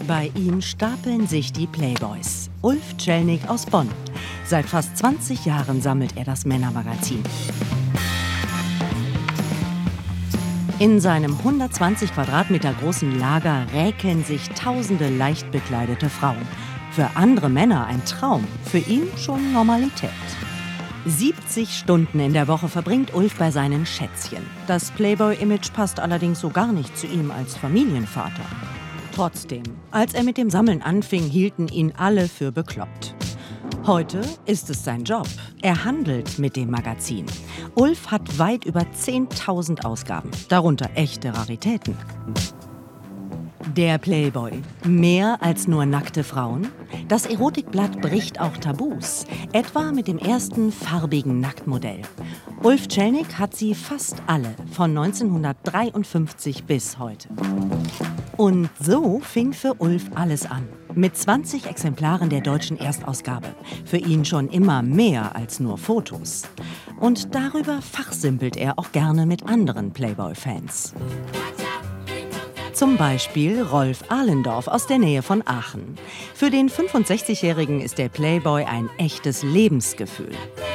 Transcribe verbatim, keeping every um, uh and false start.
Bei ihm stapeln sich die Playboys. Ulf Celnik aus Bonn. Seit fast zwanzig Jahren sammelt er das Männermagazin. In seinem hundertzwanzig Quadratmeter großen Lager räkeln sich tausende leicht bekleidete Frauen. Für andere Männer ein Traum, für ihn schon Normalität. siebzig Stunden in der Woche verbringt Ulf bei seinen Schätzchen. Das Playboy-Image passt allerdings so gar nicht zu ihm als Familienvater. Trotzdem, als er mit dem Sammeln anfing, hielten ihn alle für bekloppt. Heute ist es sein Job. Er handelt mit dem Magazin. Ulf hat weit über zehntausend Ausgaben, darunter echte Raritäten. Der Playboy. Mehr als nur nackte Frauen? Das Erotikblatt bricht auch Tabus, etwa mit dem ersten farbigen Nacktmodell. Ulf Celnik hat sie fast alle, von neunzehnhundertdreiundfünfzig bis heute. Und so fing für Ulf alles an. Mit zwanzig Exemplaren der deutschen Erstausgabe. Für ihn schon immer mehr als nur Fotos. Und darüber fachsimpelt er auch gerne mit anderen Playboy-Fans. Zum Beispiel Rolf Ahlendorf aus der Nähe von Aachen. Für den fünfundsechzigjährigen ist der Playboy ein echtes Lebensgefühl.